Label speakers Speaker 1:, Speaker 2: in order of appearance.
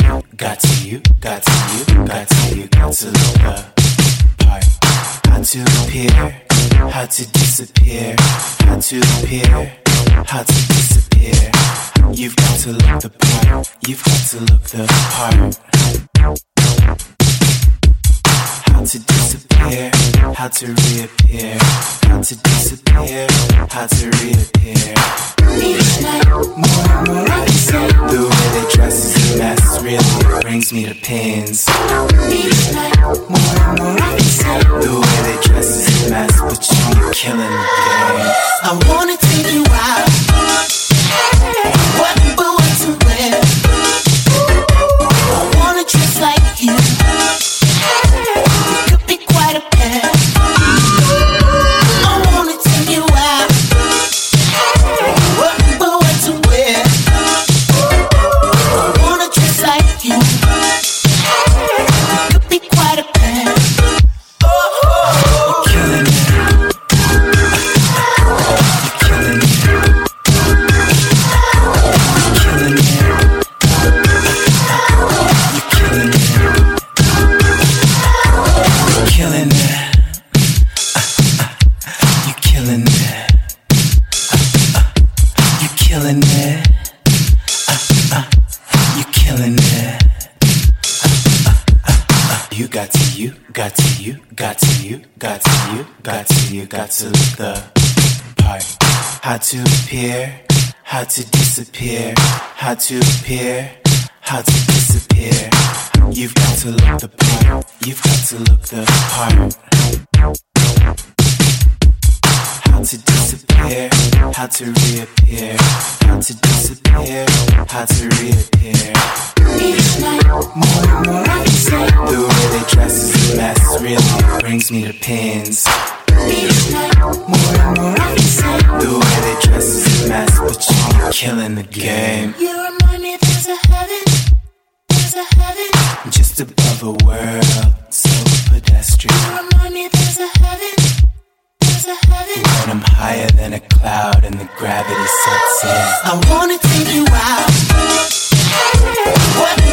Speaker 1: you, got to you, got to you, got to you, got to look the part. How to appear, how to disappear, how to appear, how to disappear. You've got to look the part, you've got to look the part. How to disappear, how to reappear, how to disappear, how to reappear. Each night, more and more I say, the way they dress is a mess, really brings me to pins. Each night, more and more I say, the way they dress is a mess, but you're killing the game. I wanna take you out, but what to wear? I wanna dress like you. Got to look the part. How to appear, how to disappear, how to appear, how to disappear. You've got to look the part, you've got to look the part. How to disappear, how to reappear, how to disappear, how to reappear. Each night, more and more I say, the way they dress is a mess, really brings me to pins. Each night, more and more I say, the way they dress is a mess, but you're killing the game. You remind me there's a heaven, just above a world so pedestrian. You remind me there's a heaven. When I'm higher than a cloud and the gravity sets in, I wanna take you out. What